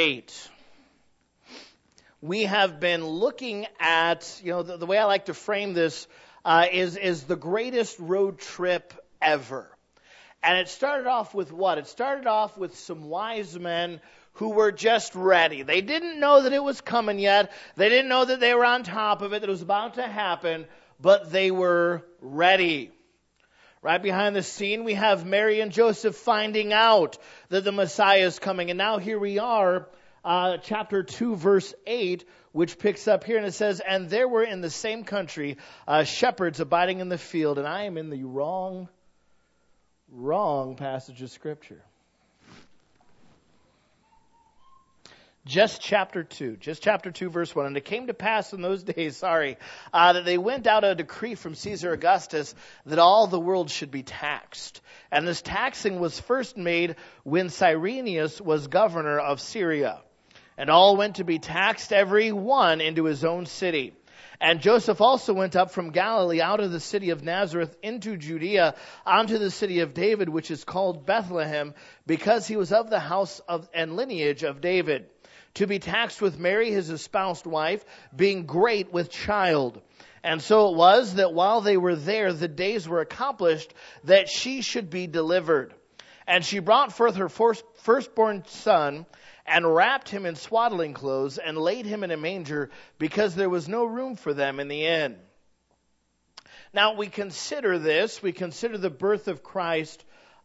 8. We have been looking at, the way I like to frame this is the greatest road trip ever. And it started off with what? It started off with some wise men who were just ready. They didn't know that it was coming yet. They didn't know that they were on top of it, that it was about to happen, but they were ready. Right behind the scene, we have Mary and Joseph finding out that the Messiah is coming. And now here we are, chapter 2, verse 8, which picks up here, and it says, "And there were in the same country shepherds abiding in the field." And I am in the wrong passage of Scripture. Just chapter 2, verse 1. "And it came to pass in those days, that they went out a decree from Caesar Augustus that all the world should be taxed. And this taxing was first made when Cyrenius was governor of Syria. And all went to be taxed, every one into his own city. And Joseph also went up from Galilee out of the city of Nazareth into Judea, unto the city of David, which is called Bethlehem, because he was of the house and lineage of David, to be taxed with Mary, his espoused wife, being great with child. And so it was that while they were there, the days were accomplished that she should be delivered. And she brought forth her firstborn son, and wrapped him in swaddling clothes, and laid him in a manger, because there was no room for them in the inn." Now, we consider the birth of Christ.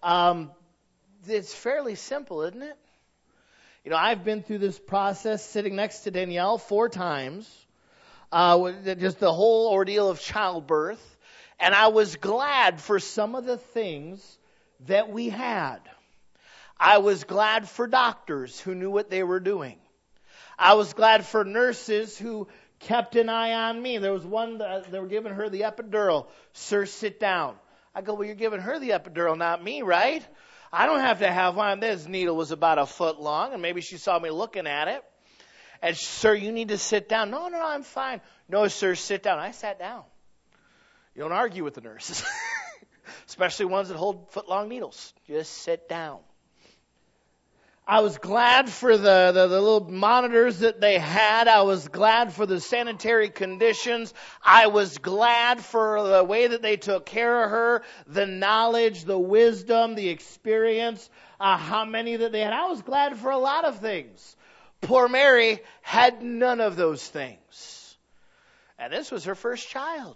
It's fairly simple, isn't it? I've been through this process sitting next to Danielle 4 times, just the whole ordeal of childbirth, and I was glad for some of the things that we had. I was glad for doctors who knew what they were doing. I was glad for nurses who kept an eye on me. There was one, they were giving her the epidural. "Sir, sit down." I go, "Well, you're giving her the epidural, not me, right? I don't have to have one." This needle was about 1 foot long, and maybe she saw me looking at it. And, "Sir, you need to sit down." No, I'm fine." "No, sir, sit down." I sat down. You don't argue with the nurses, especially ones that hold foot-long needles. Just sit down. I was glad for the little monitors that they had. I was glad for the sanitary conditions. I was glad for the way that they took care of her, the knowledge, the wisdom, the experience, how many that they had. I was glad for a lot of things. Poor Mary had none of those things. And this was her first child.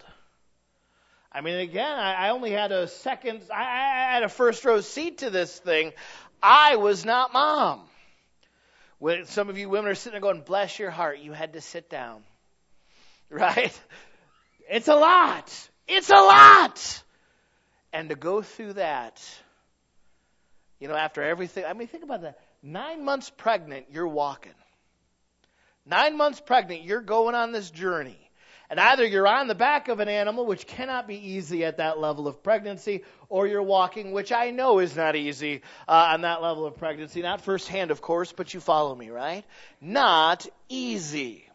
I mean, again, I only had I had a first row seat to this thing. I was not mom. When some of you women are sitting there going, "Bless your heart, you had to sit down." Right? It's a lot. It's a lot. And to go through that, after everything, think about that. 9 months pregnant, you're walking. 9 months pregnant, you're going on this journey. And either you're on the back of an animal, which cannot be easy at that level of pregnancy, or you're walking, which I know is not easy on that level of pregnancy. Not firsthand, of course, but you follow me, right? Not easy.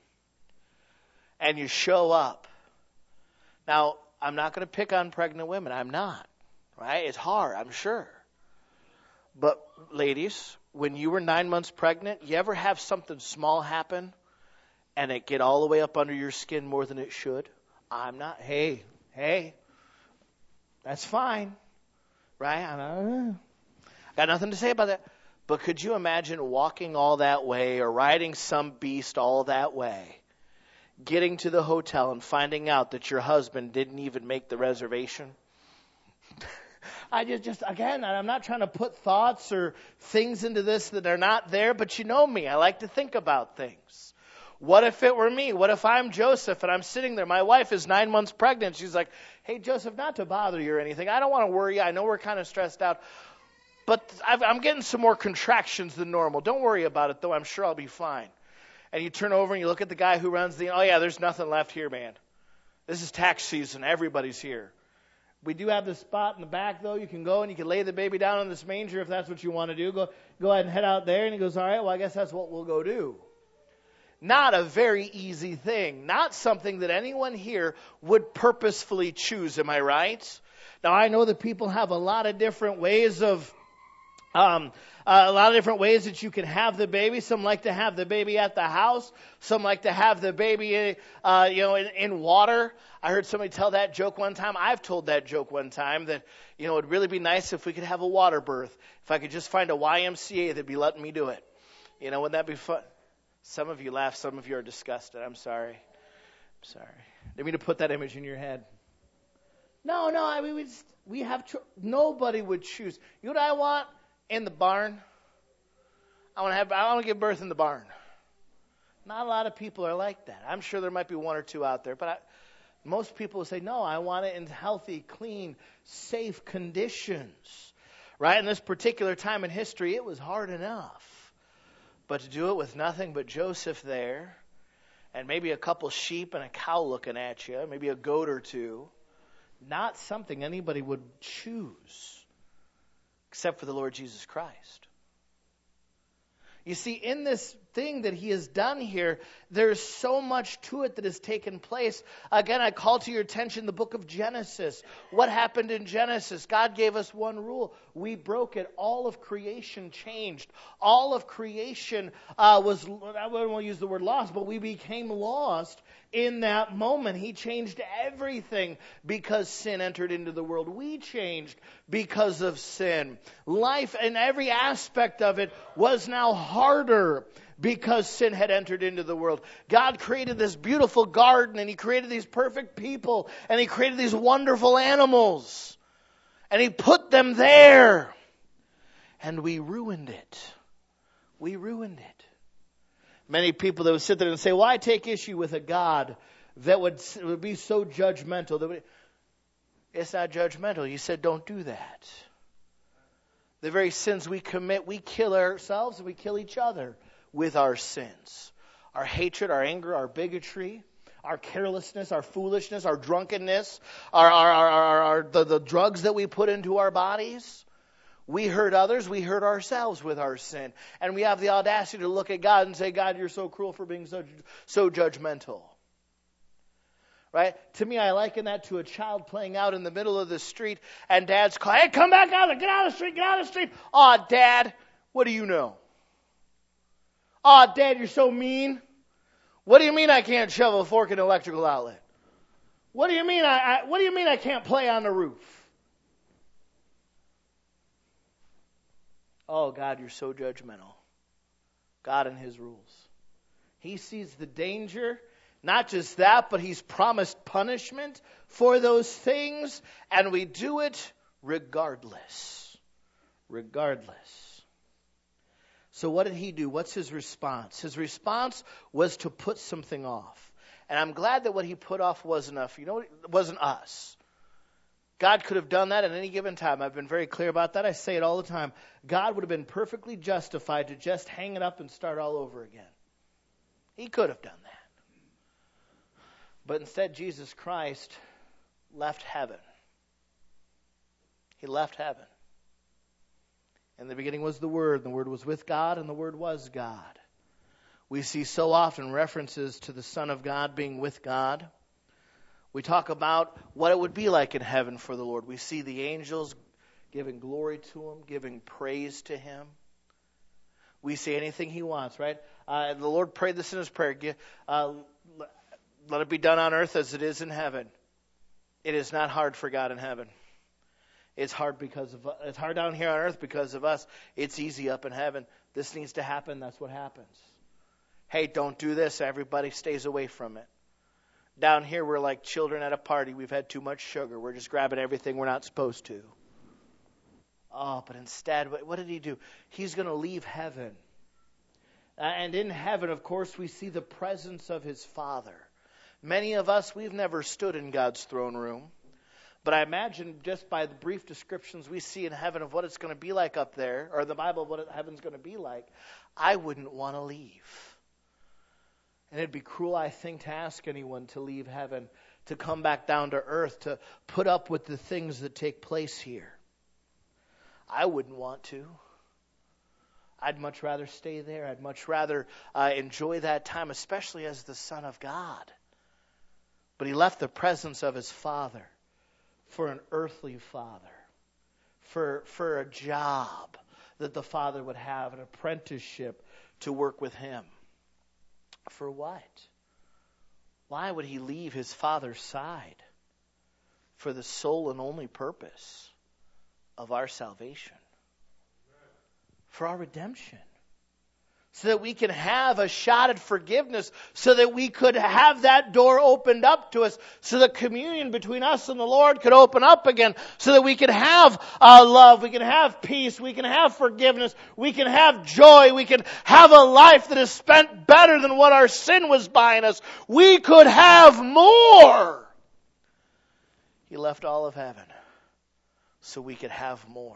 And you show up. Now, I'm not going to pick on pregnant women. I'm not. Right? It's hard, I'm sure. But ladies, when you were 9 months pregnant, you ever have something small happen and it get all the way up under your skin more than it should? I'm not. Hey, that's fine. Right? I got nothing to say about that. But could you imagine walking all that way or riding some beast all that way, getting to the hotel and finding out that your husband didn't even make the reservation? Again, I'm not trying to put thoughts or things into this that are not there, but you know me. I like to think about things. What if it were me? What if I'm Joseph and I'm sitting there? My wife is 9 months pregnant. She's like, "Hey, Joseph, not to bother you or anything. I don't want to worry you. I know we're kind of stressed out, but I'm getting some more contractions than normal. Don't worry about it, though. I'm sure I'll be fine." And you turn over and you look at the guy who runs "Oh, yeah, there's nothing left here, man. This is tax season. Everybody's here. We do have this spot in the back, though. You can go and you can lay the baby down in this manger if that's what you want to do. Go ahead and head out there." And he goes, "All right, well, I guess that's what we'll go do." Not a very easy thing. Not something that anyone here would purposefully choose, am I right? Now, I know that people have a lot of different ways of A lot of different ways that you can have the baby. Some like to have the baby at the house. Some like to have the baby, in water. I heard somebody tell that joke one time. I've told that joke one time that, it'd really be nice if we could have a water birth. If I could just find a YMCA that'd be letting me do it. Wouldn't that be fun? Some of you laugh. Some of you are disgusted. I'm sorry. Didn't mean to put that image in your head. No. I mean, we have. Nobody would choose. You know what I want? In the barn. I want to give birth in the barn. Not a lot of people are like that. I'm sure there might be one or two out there, but most people will say, no, I want it in healthy, clean, safe conditions. Right? In this particular time in history, it was hard enough. But to do it with nothing but Joseph there, and maybe a couple sheep and a cow looking at you, maybe a goat or two, not something anybody would choose. Except for the Lord Jesus Christ. You see, in this thing that he has done here, there's so much to it that has taken place. Again, I call to your attention the book of Genesis. What happened in Genesis? God gave us one rule. We broke it. All of creation changed. All of creation I wouldn't want to use the word lost, but we became lost in that moment. He changed everything because sin entered into the world. We changed because of sin. Life in every aspect of it was now harder because sin had entered into the world. God created this beautiful garden, and he created these perfect people, and he created these wonderful animals, and he put them there, and we ruined it. We ruined it. Many people that would sit there and say, well, I take issue with a God that would be so judgmental. It's not judgmental. He said, don't do that. The very sins we commit, we kill ourselves and we kill each other with our sins. Our hatred, our anger, our bigotry, our carelessness, our foolishness, our drunkenness, the drugs that we put into our bodies. We hurt others, we hurt ourselves with our sin. And we have the audacity to look at God and say, God, you're so cruel for being so judgmental. Right? To me, I liken that to a child playing out in the middle of the street, and dad's calling, hey, come back out, get out of the street, get out of the street. Aw, Dad, what do you know? Aw, Dad, you're so mean. What do you mean I can't shove a fork in an electrical outlet? What do you mean I can't play on the roof? Oh, God, you're so judgmental. God and his rules. He sees the danger. Not just that, but he's promised punishment for those things, and we do it regardless. Regardless. So what did he do? What's his response? His response was to put something off. And I'm glad that what he put off wasn't enough. It wasn't us. God could have done that at any given time. I've been very clear about that. I say it all the time. God would have been perfectly justified to just hang it up and start all over again. He could have done that. But instead, Jesus Christ left heaven. He left heaven. In the beginning was the Word, and the Word was with God, and the Word was God. We see so often references to the Son of God being with God. We talk about what it would be like in heaven for the Lord. We see the angels giving glory to him, giving praise to him. We see anything he wants, right? The Lord prayed this in his prayer. Let it be done on earth as it is in heaven. It is not hard for God in heaven. It's hard down here on earth because of us. It's easy up in heaven. This needs to happen. That's what happens. Hey, don't do this. Everybody stays away from it. Down here, we're like children at a party. We've had too much sugar. We're just grabbing everything we're not supposed to. Oh, but instead, what did he do? He's going to leave heaven. And in heaven, of course, we see the presence of his Father. Many of us, we've never stood in God's throne room. But I imagine just by the brief descriptions we see in heaven of what it's going to be like up there, or the Bible of what heaven's going to be like, I wouldn't want to leave. And it'd be cruel, I think, to ask anyone to leave heaven, to come back down to earth, to put up with the things that take place here. I wouldn't want to. I'd much rather stay there. I'd much rather enjoy that time, especially as the Son of God. But he left the presence of his Father for an earthly father, for a job that the Father would have an apprenticeship to work with him. For what? Why would he leave his Father's side? For the sole and only purpose of our salvation. For our redemption. So that we can have a shot at forgiveness. So that we could have that door opened up to us. So that communion between us and the Lord could open up again. So that we can have love. We can have peace. We can have forgiveness. We can have joy. We can have a life that is spent better than what our sin was buying us. We could have more. He left all of heaven so we could have more.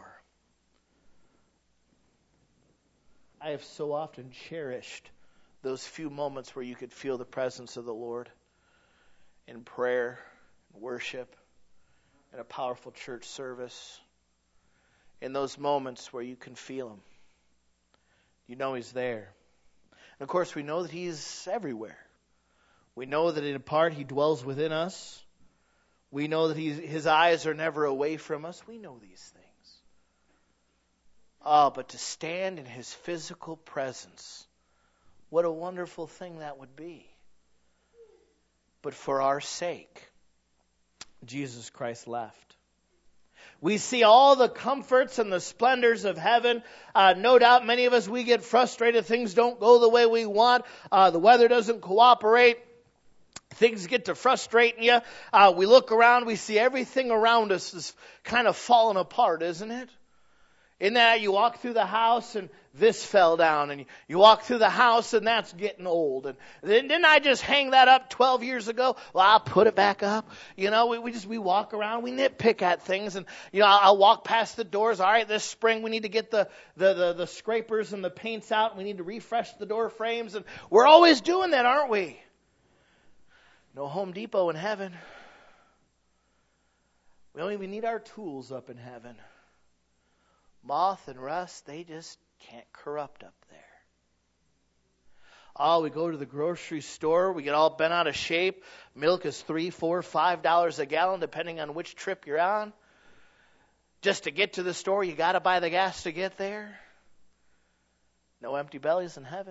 I have so often cherished those few moments where you could feel the presence of the Lord in prayer, worship, in a powerful church service. In those moments where you can feel Him. You know He's there. And of course, we know that He's everywhere. We know that in part He dwells within us. We know that His eyes are never away from us. We know these things. Oh, but to stand in His physical presence, what a wonderful thing that would be. But for our sake, Jesus Christ left. We see all the comforts and the splendors of heaven. No doubt many of us, we get frustrated. Things don't go the way we want. The weather doesn't cooperate. Things get to frustrating you. We look around, we see everything around us is kind of falling apart, isn't it? In that you walk through the house and this fell down, and you walk through the house and that's getting old. And didn't I just hang that up 12 years ago? Well, I'll put it back up. You know, we walk around, we nitpick at things, and you know, I'll walk past the doors. All right, this spring we need to get the scrapers and the paints out, and we need to refresh the door frames, and we're always doing that, aren't we? No Home Depot in heaven. We don't even need our tools up in heaven. Moth and rust, they just can't corrupt up there. Oh, we go to the grocery store, we get all bent out of shape. Milk is $3, $4, $5 a gallon, depending on which trip you're on. Just to get to the store, you got to buy the gas to get there. No empty bellies in heaven.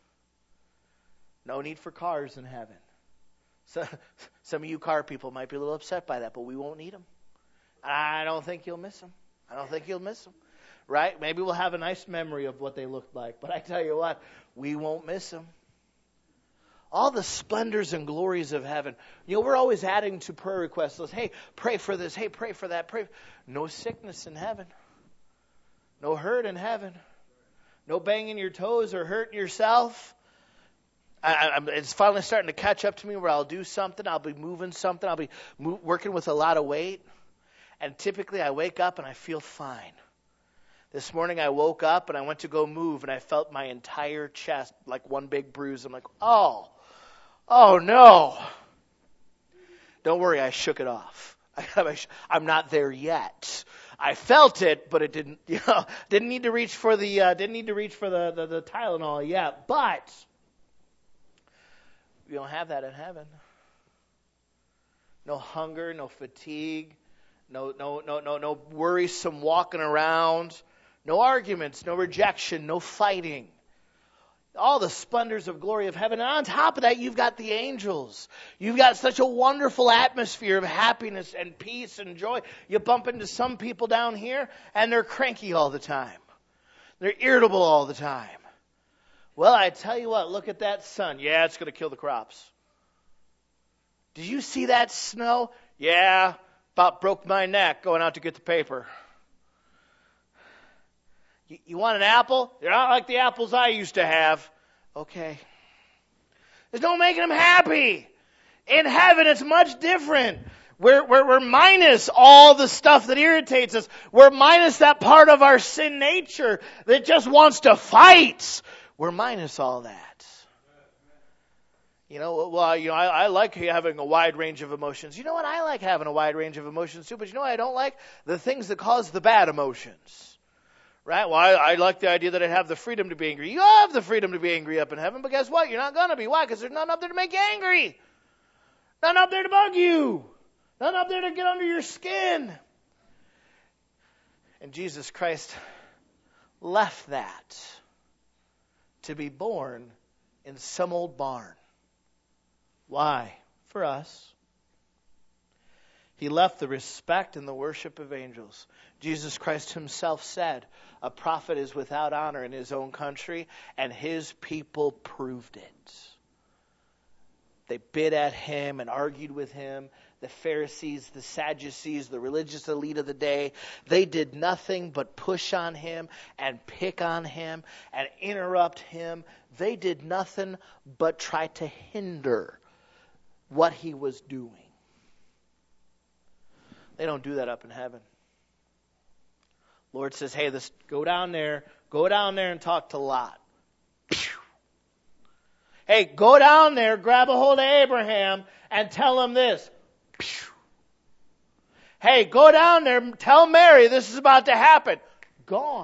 No need for cars in heaven. So, some of you car people might be a little upset by that, but we won't need them. I don't think you'll miss them. I don't think you'll miss them. Right? Maybe we'll have a nice memory of what they looked like. But I tell you what, we won't miss them. All the splendors and glories of heaven. You know, we're always adding to prayer requests. Hey, pray for this. Hey, pray for that. Pray. No sickness in heaven. No hurt in heaven. No banging your toes or hurting yourself. It's finally starting to catch up to me where I'll do something. I'll be moving something. I'll be working with a lot of weight. And typically I wake up and I feel fine. This morning I woke up and I went to go move and I felt my entire chest like one big bruise. I'm like, oh no. Don't worry, I shook it off. I'm not there yet. I felt it, but it didn't need to reach for the Tylenol yet. But we don't have that in heaven. No hunger, no fatigue, no worrisome walking around. No arguments, no rejection, no fighting. All the splendors of glory of heaven. And on top of that, you've got the angels. You've got such a wonderful atmosphere of happiness and peace and joy. You bump into some people down here, and they're cranky all the time. They're irritable all the time. Well, I tell you what, look at that sun. Yeah, it's going to kill the crops. Did you see that snow? Yeah, about broke my neck going out to get the paper. You want an apple? They're not like the apples I used to have. Okay. There's no making them happy. In heaven, it's much different. We're minus all the stuff that irritates us. We're minus that part of our sin nature that just wants to fight. We're minus all that. I like having a wide range of emotions. You know what? I like having a wide range of emotions too. But you know what I don't like? The things that cause the bad emotions. Right? Well, I like the idea that I have the freedom to be angry. You have the freedom to be angry up in heaven, but guess what? You're not going to be. Why? Because there's none up there to make you angry. None up there to bug you. None up there to get under your skin. And Jesus Christ left that to be born in some old barn. Why? For us. He left the respect and the worship of angels. Jesus Christ himself said, a prophet is without honor in his own country, and his people proved it. They bit at him and argued with him. The Pharisees, the Sadducees, the religious elite of the day, they did nothing but push on him and pick on him and interrupt him. They did nothing but try to hinder what he was doing. They don't do that up in heaven. Lord says, hey, go down there and talk to Lot. Hey, go down there, grab a hold of Abraham and tell him this. Hey, go down there, tell Mary this is about to happen. Gone.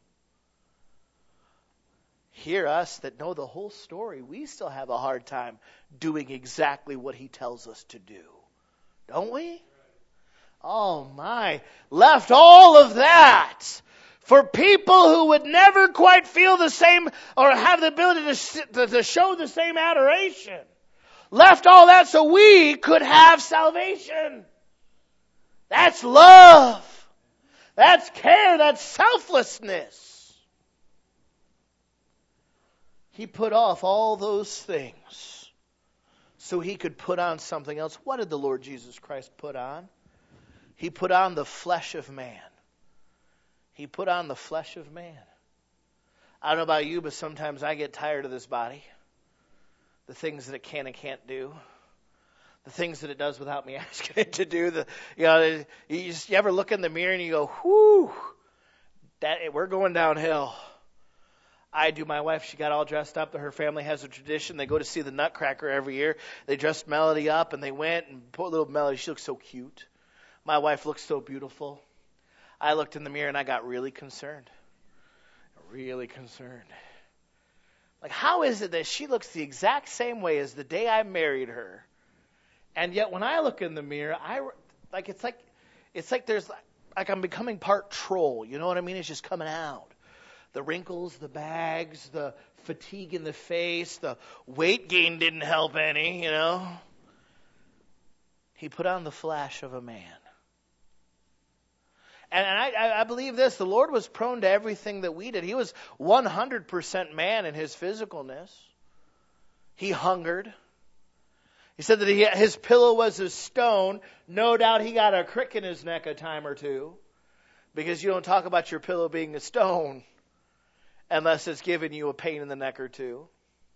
Hear us that know the whole story. We still have a hard time doing exactly what he tells us to do. Don't we? Oh my, left all of that for people who would never quite feel the same or have the ability to show the same adoration. Left all that so we could have salvation. That's love. That's care. That's selflessness. He put off all those things so he could put on something else. What did the Lord Jesus Christ put on? He put on the flesh of man. He put on the flesh of man. I don't know about you, but sometimes I get tired of this body. The things that it can and can't do. The things that it does without me asking it to do. You ever look in the mirror and you go, whew, we're going downhill. I do. My wife, she got all dressed up. Her family has a tradition. They go to see the Nutcracker every year. They dressed Melody up and they went and put little Melody. She looks so cute. My wife looks so beautiful. I looked in the mirror and I got really concerned. Really concerned. Like, how is it that she looks the exact same way as the day I married her? And yet when I look in the mirror, it's like there's like I'm becoming part troll. You know what I mean? It's just coming out. The wrinkles, the bags, the fatigue in the face, the weight gain didn't help any, you know. He put on the flesh of a man. And I believe this, the Lord was prone to everything that we did. He was 100% man in his physicalness. He hungered. He said that his pillow was a stone. No doubt he got a crick in his neck a time or two. Because you don't talk about your pillow being a stone unless it's giving you a pain in the neck or two.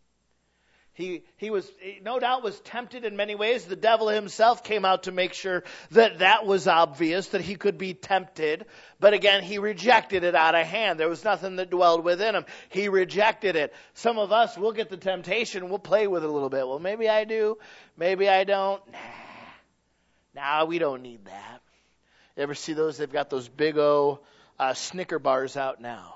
He was, no doubt, was tempted in many ways. The devil himself came out to make sure that was obvious, that he could be tempted. But again, he rejected it out of hand. There was nothing that dwelled within him. He rejected it. Some of us, we'll get the temptation, we'll play with it a little bit. Well, maybe I do, maybe I don't. Nah, we don't need that. You ever see those? They've got those big Snicker bars out now.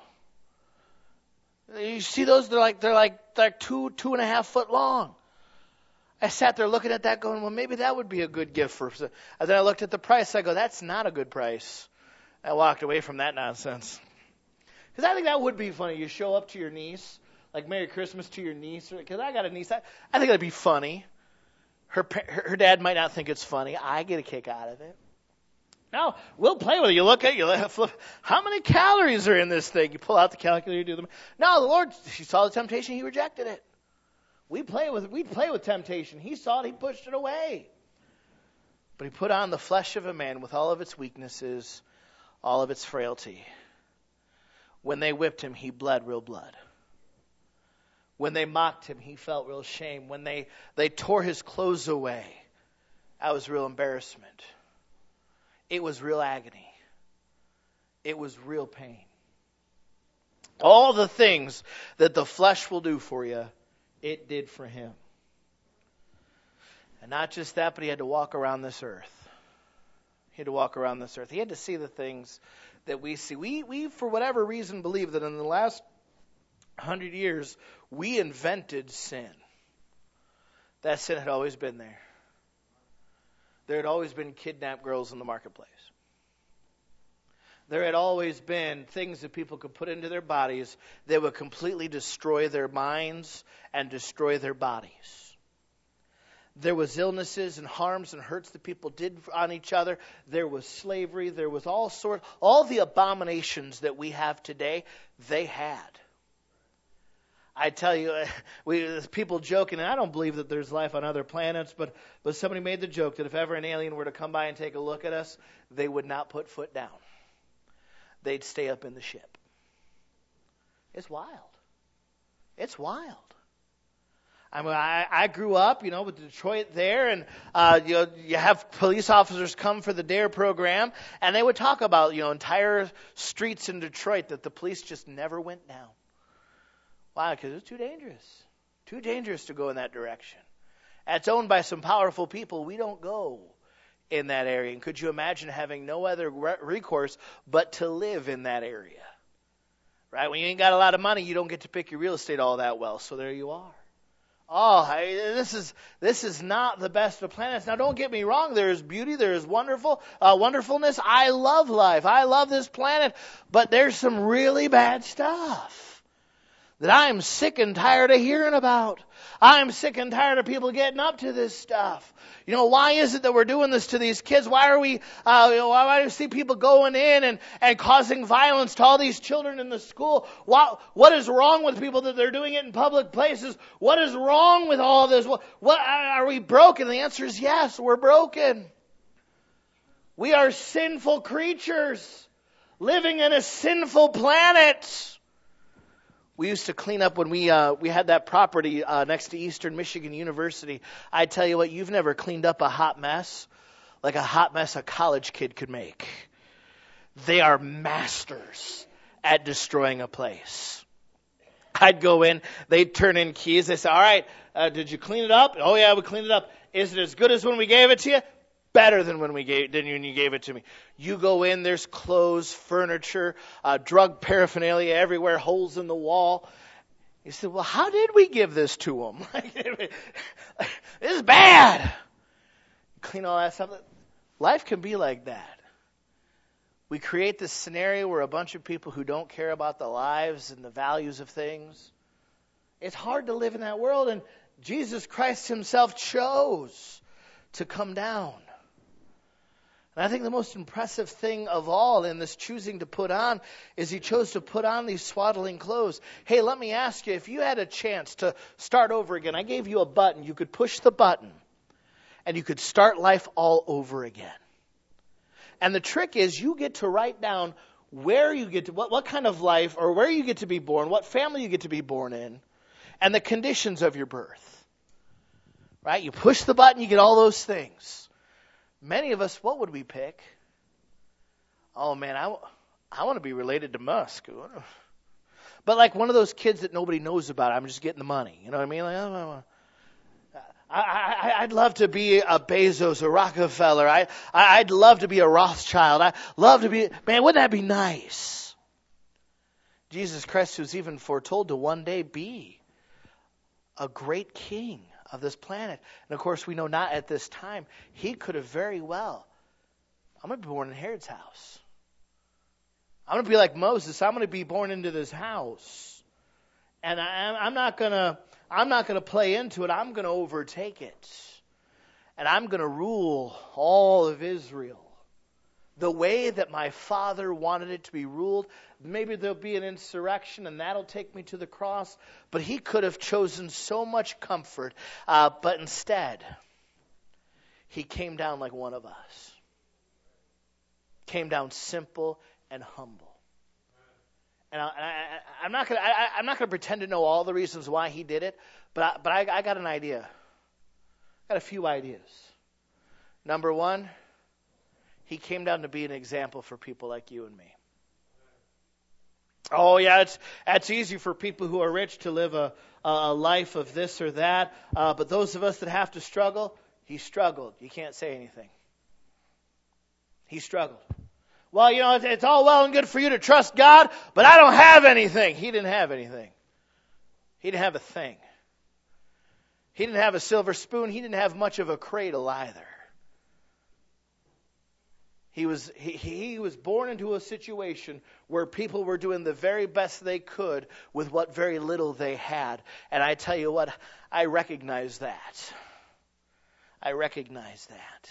You see those? They're like 2.5 foot long. I sat there looking at that going, well, maybe that would be a good gift for. And then I looked at the price. I go, that's not a good price. I walked away from that nonsense. Because I think that would be funny. You show up to your niece, like Merry Christmas to your niece. Because I got a niece. I think that'd be funny. Her dad might not think it's funny. I get a kick out of it. Now, we'll play with it. You look at it, flip. How many calories are in this thing? You pull out the calculator, you do them. No, the Lord, he saw the temptation, he rejected it. We play with temptation. He saw it, he pushed it away. But he put on the flesh of a man with all of its weaknesses, all of its frailty. When they whipped him, he bled real blood. When they mocked him, he felt real shame. When they tore his clothes away, that was real embarrassment. It was real agony. It was real pain. All the things that the flesh will do for you, it did for him. And not just that, but he had to walk around this earth. He had to walk around this earth. He had to see the things that we see. We for whatever reason, believe that in the last 100 years, we invented sin. That sin had always been there. There had always been kidnapped girls in the marketplace. There had always been things that people could put into their bodies that would completely destroy their minds and destroy their bodies. There was illnesses and harms and hurts that people did on each other. There was slavery. There was all the abominations that we have today, they had. I tell you, there's people joking, and I don't believe that there's life on other planets, but somebody made the joke that if ever an alien were to come by and take a look at us, they would not put foot down. They'd stay up in the ship. It's wild. It's wild. I mean, I grew up, with Detroit there, and you have police officers come for the DARE program, and they would talk about entire streets in Detroit that the police just never went down. Why? Because it's too dangerous to go in that direction. And it's owned by some powerful people. We don't go in that area. And could you imagine having no other recourse but to live in that area? Right? When you ain't got a lot of money, you don't get to pick your real estate all that well. So there you are. This is not the best of planets. Now, don't get me wrong. There is beauty. There is wonderfulness. I love life. I love this planet. But there's some really bad stuff that I am sick and tired of hearing about. I'm sick and tired of people getting up to this stuff. Why is it that we're doing this to these kids? Why are we, why do we see people going in and causing violence to all these children in the school? What is wrong with people that they're doing it in public places? What is wrong with all this? What are we broken? The answer is yes, we're broken. We are sinful creatures living in a sinful planet. We used to clean up when we had that property next to Eastern Michigan University. I tell you what, you've never cleaned up a hot mess like a hot mess a college kid could make. They are masters at destroying a place. I'd go in, they'd turn in keys. They say, all right, did you clean it up? Oh yeah, we cleaned it up. Is it as good as when we gave it to you? Better than when you gave it to me. You go in, there's clothes, furniture, drug paraphernalia everywhere, holes in the wall. You said, well, how did we give this to them? This is bad. Clean all that stuff. Life can be like that. We create this scenario where a bunch of people who don't care about the lives and the values of things. It's hard to live in that world, and Jesus Christ himself chose to come down. And I think the most impressive thing of all in this choosing to put on is he chose to put on these swaddling clothes. Hey, let me ask you, if you had a chance to start over again, I gave you a button, you could push the button, and you could start life all over again. And the trick is you get to write down where you get to, what kind of life, or where you get to be born, what family you get to be born in, and the conditions of your birth. Right? You push the button, you get all those things. Many of us, what would we pick? Oh man, I want to be related to Musk. But like one of those kids that nobody knows about, I'm just getting the money. You know what I mean? Like, I'd love to be a Bezos, a Rockefeller. I'd love to be a Rothschild. I'd love to be, man, wouldn't that be nice? Jesus Christ was even foretold to one day be a great king of this planet. And of course, we know not at this time. He could have very well, I'm going to be born in Herod's house. I'm going to be like Moses. I'm going to be born into this house. And I'm not going to play into it. I'm going to overtake it. And I'm going to rule all of Israel the way that my father wanted it to be ruled. Maybe there'll be an insurrection and that'll take me to the cross. But he could have chosen so much comfort. But instead, he came down like one of us. Came down simple and humble. And I'm not going to pretend to know all the reasons why he did it. But I got an idea. I got a few ideas. Number one, he came down to be an example for people like you and me. Oh, yeah, it's easy for people who are rich to live a life of this or that. But those of us that have to struggle, he struggled. You can't say anything. He struggled. Well, it's all well and good for you to trust God, but I don't have anything. He didn't have anything. He didn't have a thing. He didn't have a silver spoon. He didn't have much of a cradle either. He was born into a situation where people were doing the very best they could with what very little they had. And I tell you what, I recognize that. I recognize that.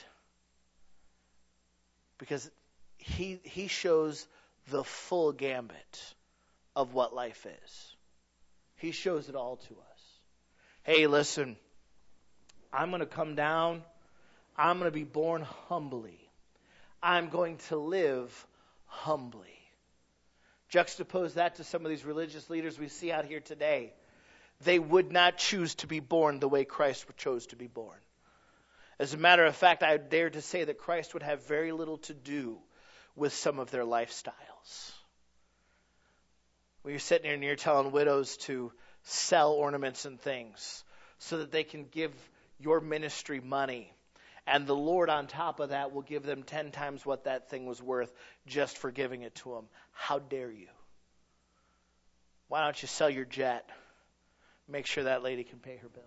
Because he shows the full gambit of what life is. He shows it all to us. Hey, listen, I'm going to come down. I'm going to be born humbly. I'm going to live humbly. Juxtapose that to some of these religious leaders we see out here today. They would not choose to be born the way Christ chose to be born. As a matter of fact, I dare to say that Christ would have very little to do with some of their lifestyles. When you're sitting here and you're telling widows to sell ornaments and things so that they can give your ministry money, and the Lord on top of that will give them 10 times what that thing was worth just for giving it to them. How dare you? Why don't you sell your jet? Make sure that lady can pay her bills.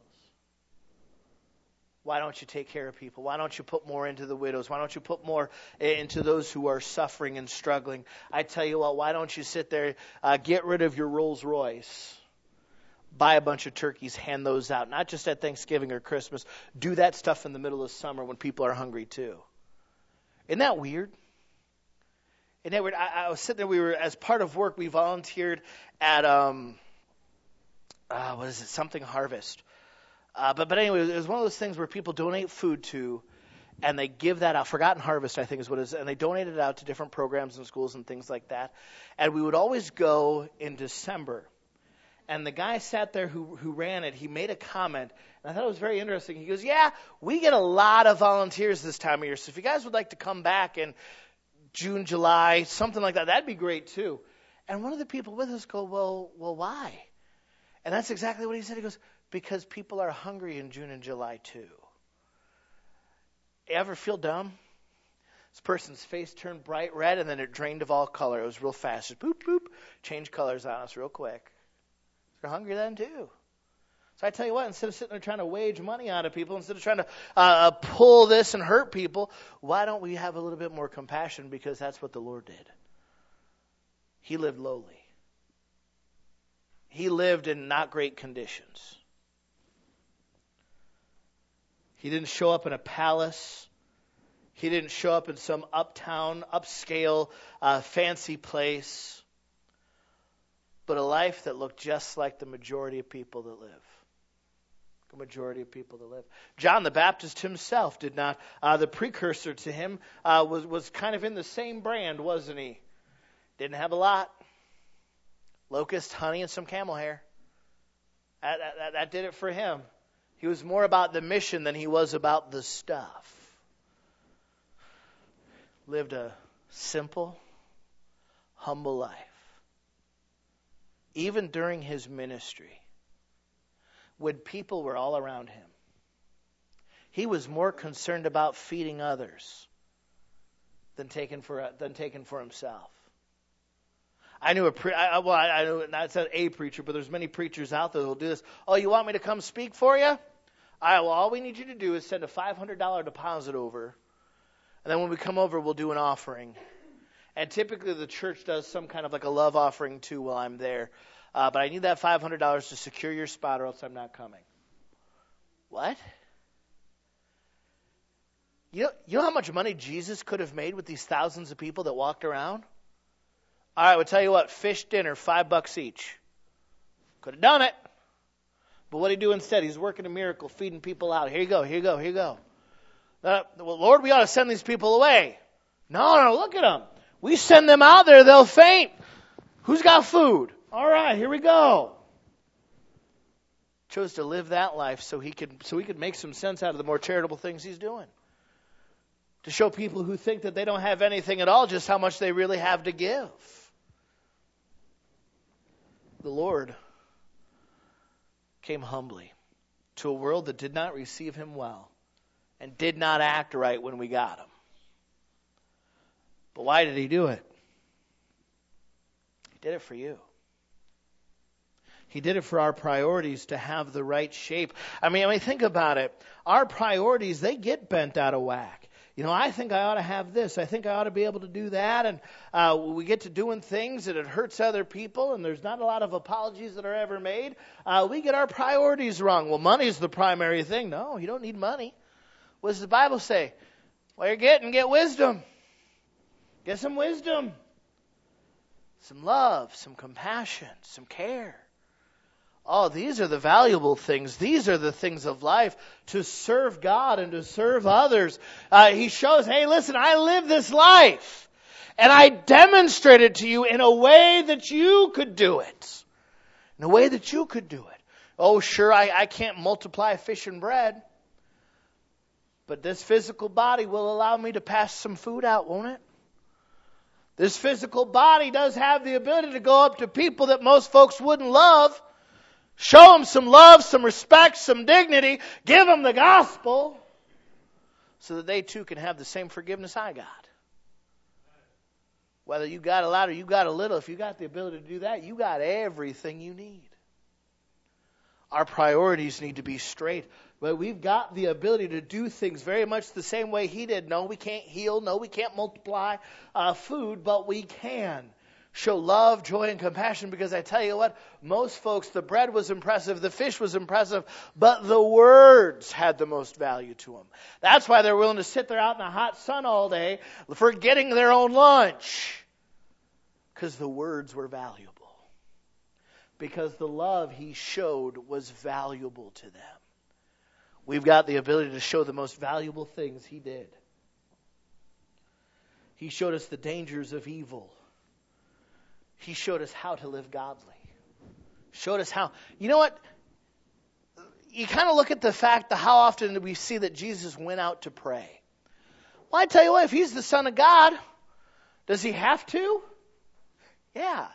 Why don't you take care of people? Why don't you put more into the widows? Why don't you put more into those who are suffering and struggling? I tell you what, why don't you sit there, get rid of your Rolls Royce, buy a bunch of turkeys, hand those out, not just at Thanksgiving or Christmas. Do that stuff in the middle of summer when people are hungry too. Isn't that weird? Isn't that weird? I was sitting there, as part of work, we volunteered at, Something Harvest. But anyway, it was one of those things where people donate food to, and they give that out. Forgotten Harvest, I think is what it is. And they donate it out to different programs and schools and things like that. And we would always go in December. And the guy sat there who ran it, he made a comment, and I thought it was very interesting. He goes, yeah, we get a lot of volunteers this time of year, so if you guys would like to come back in June, July, something like that, that'd be great too. And one of the people with us go, well, why? And that's exactly what he said. He goes, because people are hungry in June and July too. You ever feel dumb? This person's face turned bright red, and then it drained of all color. It was real fast. Just boop, boop, change colors on us real quick. They're hungry then too. So I tell you what, instead of sitting there trying to wage money out of people, instead of trying to pull this and hurt people, why don't we have a little bit more compassion? Because that's what the Lord did. He lived lowly. He lived in not great conditions. He didn't show up in a palace. He didn't show up in some uptown, upscale, fancy place. But a life that looked just like the majority of people that live. The majority of people that live. John the Baptist himself did not. The precursor to him was kind of in the same brand, wasn't he? Didn't have a lot. Locust, honey, and some camel hair. That did it for him. He was more about the mission than he was about the stuff. Lived a simple, humble life. Even during his ministry, when people were all around him, he was more concerned about feeding others than taking for himself. I knew I know not a preacher, but there's many preachers out there who will do this. Oh, you want me to come speak for you? All we need you to do is send a $500 deposit over, and then when we come over, we'll do an offering. And typically the church does some kind of like a love offering too while I'm there. But I need that $500 to secure your spot or else I'm not coming. What? You know how much money Jesus could have made with these thousands of people that walked around? All right, we'll tell you what, fish dinner, $5 each. Could have done it. But what did he do instead? He's working a miracle, feeding people out. Here you go, here you go, here you go. Well, Lord, we ought to send these people away. No, look at them. We send them out there, they'll faint. Who's got food? All right, here we go. Chose to live that life so he could make some sense out of the more charitable things he's doing. To show people who think that they don't have anything at all just how much they really have to give. The Lord came humbly to a world that did not receive him well and did not act right when we got him. But why did he do it? He did it for you. He did it for our priorities to have the right shape. I mean, think about it. Our priorities, they get bent out of whack. I think I ought to have this. I think I ought to be able to do that. And we get to doing things and it hurts other people, and there's not a lot of apologies that are ever made. We get our priorities wrong. Well, money's the primary thing. No, you don't need money. What does the Bible say? Well, you're get wisdom. Get some wisdom. Some love, some compassion, some care. Oh, these are the valuable things. These are the things of life, to serve God and to serve others. He shows, hey, listen, I live this life, and I demonstrate it to you in a way that you could do it. In a way that you could do it. Oh, sure, I can't multiply fish and bread, but this physical body will allow me to pass some food out, won't it? This physical body does have the ability to go up to people that most folks wouldn't love. Show them some love, some respect, some dignity. Give them the gospel so that they too can have the same forgiveness I got. Whether you got a lot or you got a little, if you got the ability to do that, you got everything you need. Our priorities need to be straight. But we've got the ability to do things very much the same way he did. No, we can't heal. No, we can't multiply food, but we can show love, joy, and compassion, because I tell you what, most folks, the bread was impressive, the fish was impressive, but the words had the most value to them. That's why they're willing to sit there out in the hot sun all day, forgetting their own lunch, because the words were valuable. Because the love he showed was valuable to them. We've got the ability to show the most valuable things he did. He showed us the dangers of evil. He showed us how to live godly. Showed us how. You know what? You kind of look at the fact that how often do we see that Jesus went out to pray? Well, I tell you what, if he's the Son of God, does he have to? Yeah.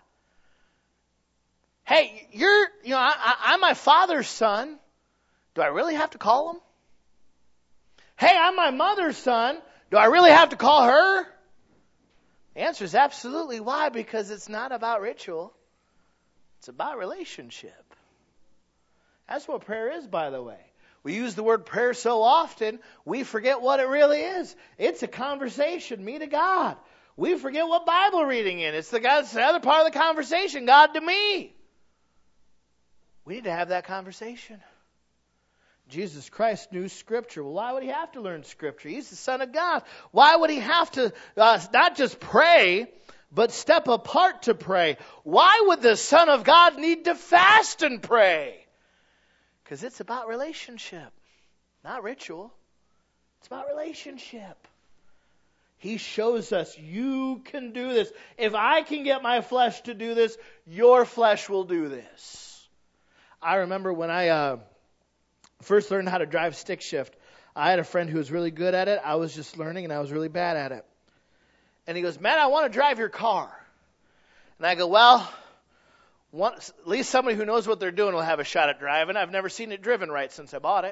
Hey, I'm my Father's son. Do I really have to call him? Hey, I'm my mother's son. Do I really have to call her? The answer is absolutely. Why? Because it's not about ritual. It's about relationship. That's what prayer is, by the way. We use the word prayer so often, we forget what it really is. It's a conversation, me to God. We forget what Bible reading is. It's the other part of the conversation, God to me. We need to have that conversation. Jesus Christ knew Scripture. Well, why would he have to learn Scripture? He's the Son of God. Why would he have to not just pray, but step apart to pray? Why would the Son of God need to fast and pray? Because it's about relationship, not ritual. It's about relationship. He shows us you can do this. If I can get my flesh to do this, your flesh will do this. I remember when I first learned how to drive stick shift. I had a friend who was really good at it. I was just learning, and I was really bad at it. And he goes, "Matt, I want to drive your car." And I go, "Well, at least somebody who knows what they're doing will have a shot at driving. I've never seen it driven right since I bought it."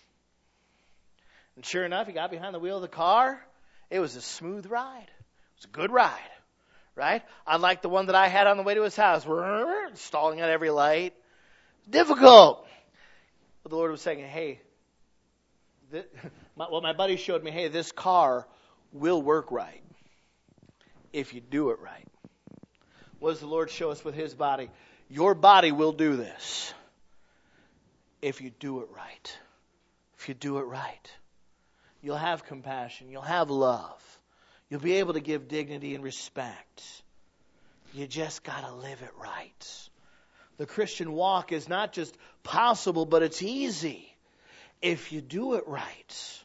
And sure enough, he got behind the wheel of the car. It was a smooth ride. It was a good ride, right? Unlike the one that I had on the way to his house, stalling at every light. Difficult. But the Lord was saying, hey, my buddy showed me, hey, this car will work right if you do it right. What does the Lord show us with his body? Your body will do this if you do it right. If you do it right. You'll have compassion. You'll have love. You'll be able to give dignity and respect. You just got to live it right. The Christian walk is not just possible, but it's easy if you do it right.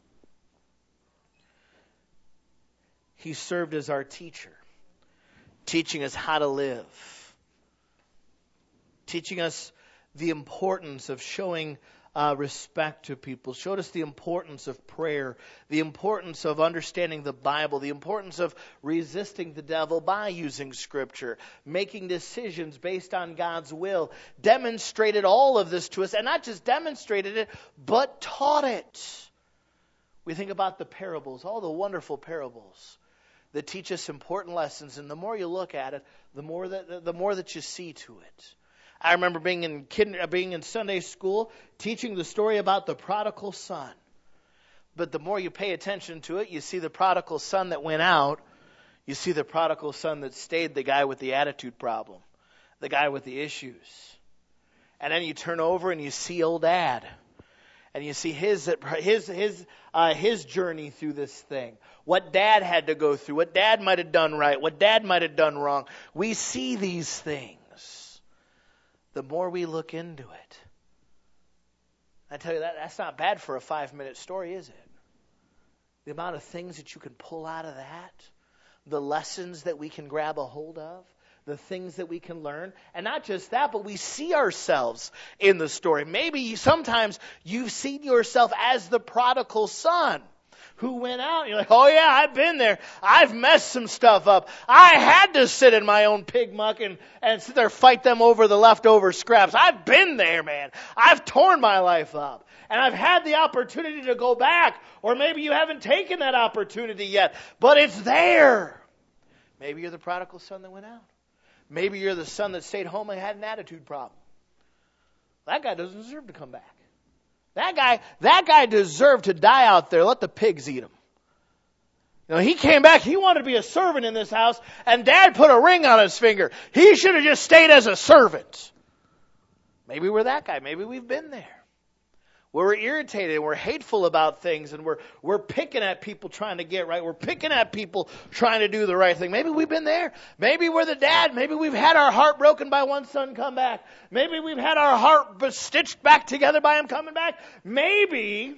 He served as our teacher, teaching us how to live, teaching us the importance of showing respect to people, showed us the importance of prayer, the importance of understanding the Bible, the importance of resisting the devil by using Scripture, making decisions based on God's will, demonstrated all of this to us, and not just demonstrated it, but taught it. We think about the parables, all the wonderful parables that teach us important lessons, and the more you look at it, the more that you see to it. I remember being in Sunday school, teaching the story about the prodigal son. But the more you pay attention to it, you see the prodigal son that went out. You see the prodigal son that stayed, the guy with the attitude problem, the guy with the issues. And then you turn over and you see old dad. And you see his journey through this thing. What dad had to go through. What dad might have done right. What dad might have done wrong. We see these things. The more we look into it. I tell you, that's not bad for a 5-minute story, is it? The amount of things that you can pull out of that. The lessons that we can grab a hold of. The things that we can learn. And not just that, but we see ourselves in the story. Maybe sometimes you've seen yourself as the prodigal son who went out. And you're like, oh yeah, I've been there. I've messed some stuff up. I had to sit in my own pig muck and sit there fight them over the leftover scraps. I've been there, man. I've torn my life up. And I've had the opportunity to go back. Or maybe you haven't taken that opportunity yet. But it's there. Maybe you're the prodigal son that went out. Maybe you're the son that stayed home and had an attitude problem. That guy doesn't deserve to come back. That guy deserved to die out there. Let the pigs eat him. You know, he came back. He wanted to be a servant in this house, and Dad put a ring on his finger. He should have just stayed as a servant. Maybe we're that guy. Maybe we've been there. Where we're irritated and we're hateful about things and we're picking at people trying to get right. We're picking at people trying to do the right thing. Maybe we've been there. Maybe we're the dad. Maybe we've had our heart broken by one son come back. Maybe we've had our heart stitched back together by him coming back. Maybe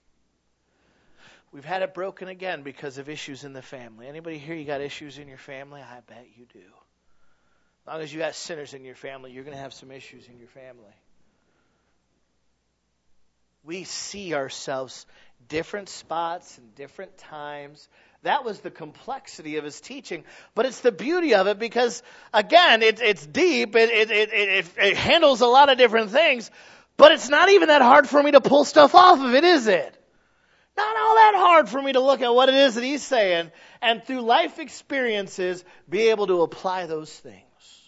we've had it broken again because of issues in the family. Anybody here, you got issues in your family? I bet you do. As long as you got sinners in your family, you're going to have some issues in your family. We see ourselves different spots and different times. That was the complexity of his teaching. But it's the beauty of it because, again, it's deep. It handles a lot of different things. But it's not even that hard for me to pull stuff off of it, is it? Not all that hard for me to look at what it is that he's saying and through life experiences be able to apply those things.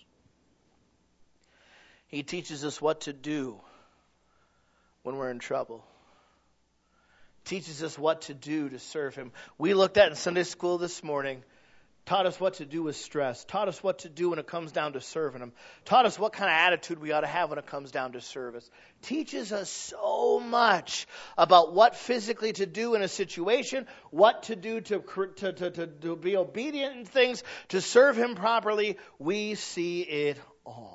He teaches us what to do when we're in trouble. Teaches us what to do to serve him. We looked at in Sunday school this morning, taught us what to do with stress, taught us what to do when it comes down to serving him, taught us what kind of attitude we ought to have when it comes down to service. Teaches us so much about what physically to do in a situation, what to do to be obedient in things, to serve him properly. We see it all.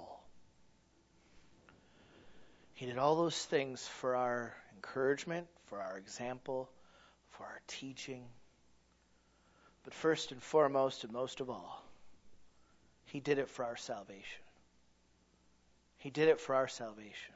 He did all those things for our encouragement, for our example, for our teaching. But first and foremost, and most of all, he did it for our salvation. He did it for our salvation.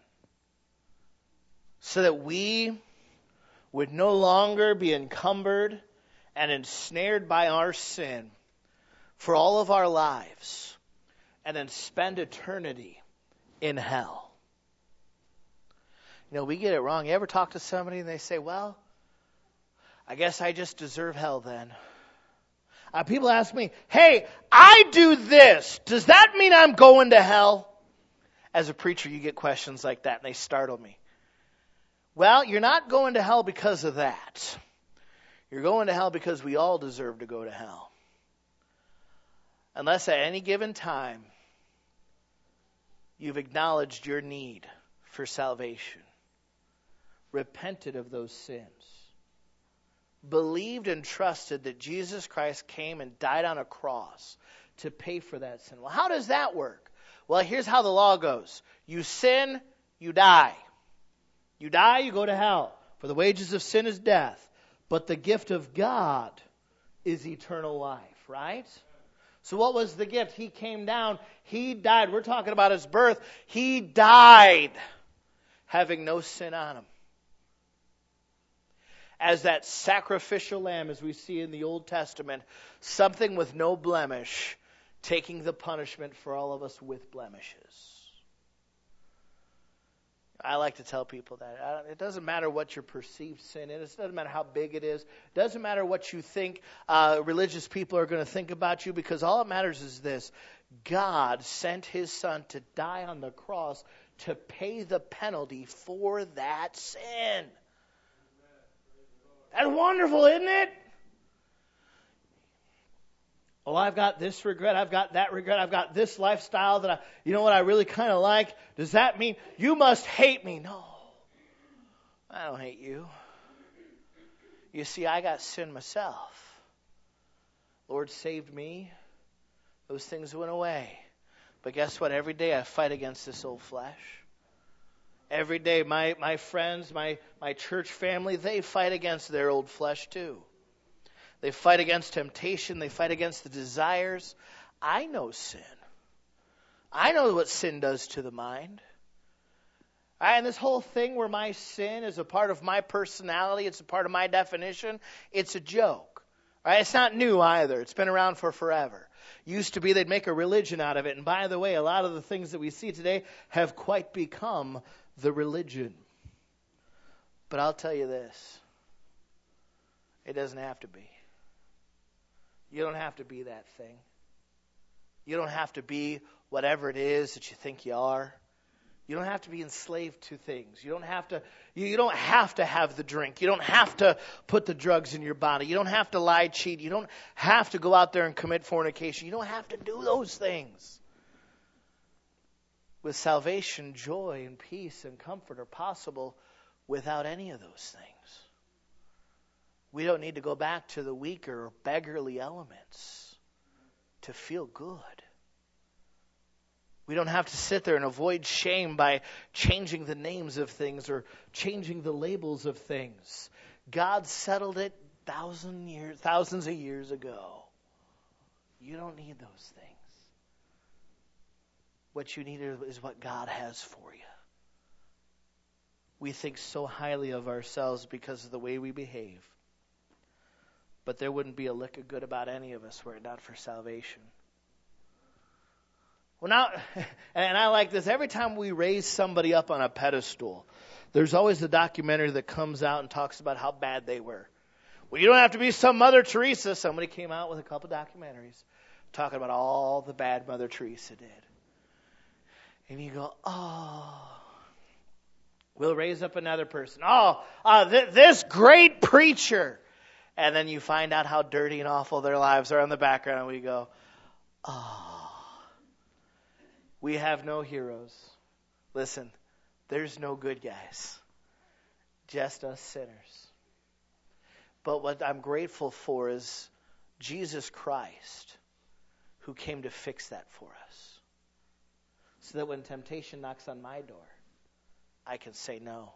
So that we would no longer be encumbered and ensnared by our sin for all of our lives and then spend eternity in hell. You know, we get it wrong. You ever talk to somebody and they say, well, I guess I just deserve hell then. People ask me, hey, I do this. Does that mean I'm going to hell? As a preacher, you get questions like that and they startle me. Well, you're not going to hell because of that. You're going to hell because we all deserve to go to hell. Unless at any given time you've acknowledged your need for salvation. Repented of those sins, believed and trusted that Jesus Christ came and died on a cross to pay for that sin. Well, how does that work? Well, here's how the law goes. You sin, you die. You die, you go to hell. For the wages of sin is death. But the gift of God is eternal life, right? So what was the gift? He came down. He died. We're talking about his birth. He died having no sin on him. As that sacrificial lamb, as we see in the Old Testament, something with no blemish, taking the punishment for all of us with blemishes. I like to tell people that. It doesn't matter what your perceived sin is. It doesn't matter how big it is. It doesn't matter what you think religious people are going to think about you, because all that matters is this. God sent his son to die on the cross to pay the penalty for that sin. That's wonderful, isn't it? Oh, I've got this regret, I've got that regret, I've got this lifestyle that you know what I really kind of like. Does that mean you must hate me? No, I don't hate you. You see, I got sin myself. Lord saved me. Those things went away. But guess what? Every day I fight against this old flesh. Every day my friends, my church family, they fight against their old flesh too. They fight against temptation. They fight against the desires. I know sin. I know what sin does to the mind. And this whole thing where my sin is a part of my personality, it's a part of my definition, it's a joke. Right? It's not new either. It's been around for forever. Used to be they'd make a religion out of it. And by the way, a lot of the things that we see today have quite become the religion. But I'll tell you this. It doesn't have to be. You don't have to be that thing. You don't have to be whatever it is that you think you are. You don't have to be enslaved to things. You don't have to have the drink. You don't have to put the drugs in your body. You don't have to lie, cheat. You don't have to go out there and commit fornication. You don't have to do those things. With salvation, joy and peace and comfort are possible without any of those things. We don't need to go back to the weaker or beggarly elements to feel good. We don't have to sit there and avoid shame by changing the names of things or changing the labels of things. God settled it thousands of years ago. You don't need those things. What you need is what God has for you. We think so highly of ourselves because of the way we behave. But there wouldn't be a lick of good about any of us were it not for salvation. Well, now, and I like this, every time we raise somebody up on a pedestal, there's always a documentary that comes out and talks about how bad they were. Well, you don't have to be some Mother Teresa. Somebody came out with a couple documentaries talking about all the bad Mother Teresa did. And you go, oh, we'll raise up another person. This great preacher. And then you find out how dirty and awful their lives are in the background, and we go, oh. We have no heroes. Listen, there's no good guys. Just us sinners. But what I'm grateful for is Jesus Christ, who came to fix that for us. So that when temptation knocks on my door, I can say no.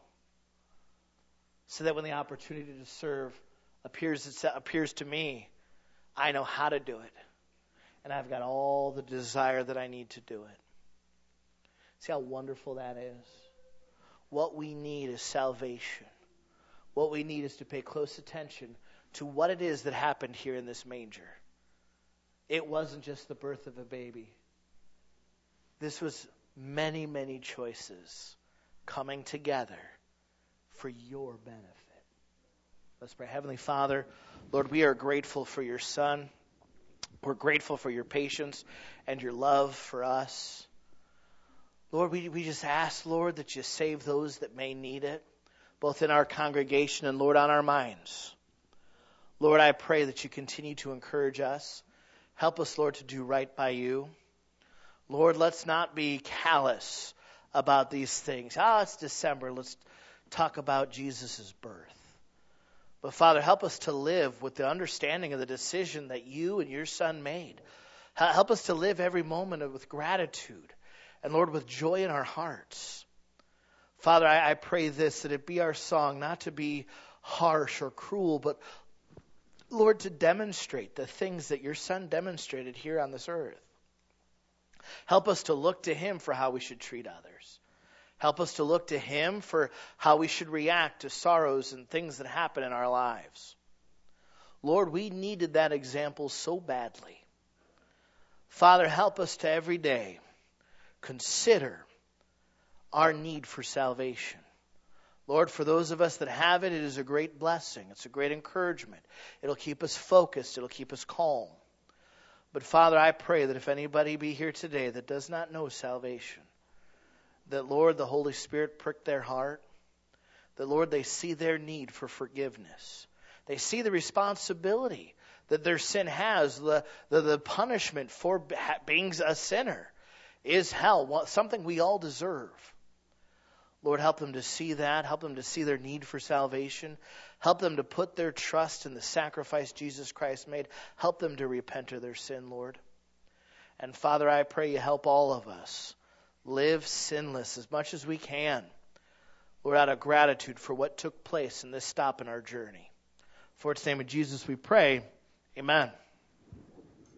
So that when the opportunity to serve appears to me, I know how to do it. And I've got all the desire that I need to do it. See how wonderful that is? What we need is salvation. What we need is to pay close attention to what it is that happened here in this manger. It wasn't just the birth of a baby. This was many, many choices coming together for your benefit. Let's pray. Heavenly Father, Lord, we are grateful for your Son. We're grateful for your patience and your love for us. Lord, we just ask, Lord, that you save those that may need it, both in our congregation and, Lord, on our minds. Lord, I pray that you continue to encourage us. Help us, Lord, to do right by you. Lord, let's not be callous about these things. It's December. Let's talk about Jesus' birth. But, Father, help us to live with the understanding of the decision that you and your Son made. Help us to live every moment with gratitude. And Lord, with joy in our hearts. Father, I pray this, that it be our song not to be harsh or cruel, but Lord, to demonstrate the things that your Son demonstrated here on this earth. Help us to look to him for how we should treat others. Help us to look to him for how we should react to sorrows and things that happen in our lives. Lord, we needed that example so badly. Father, help us to every day consider our need for salvation. Lord, for those of us that have it, it is a great blessing. It's a great encouragement. It'll keep us focused. It'll keep us calm. But Father, I pray that if anybody be here today that does not know salvation, that, Lord, the Holy Spirit prick their heart, that, Lord, they see their need for forgiveness, They see the responsibility that their sin has, the punishment for being a sinner is hell, something we all deserve. Lord, help them to see that. Help them to see their need for salvation. Help them to put their trust in the sacrifice Jesus Christ made. Help them to repent of their sin, Lord. And Father, I pray you help all of us live sinless as much as we can. Lord, out of gratitude for what took place in this stop in our journey. For it's the name of Jesus we pray. Amen.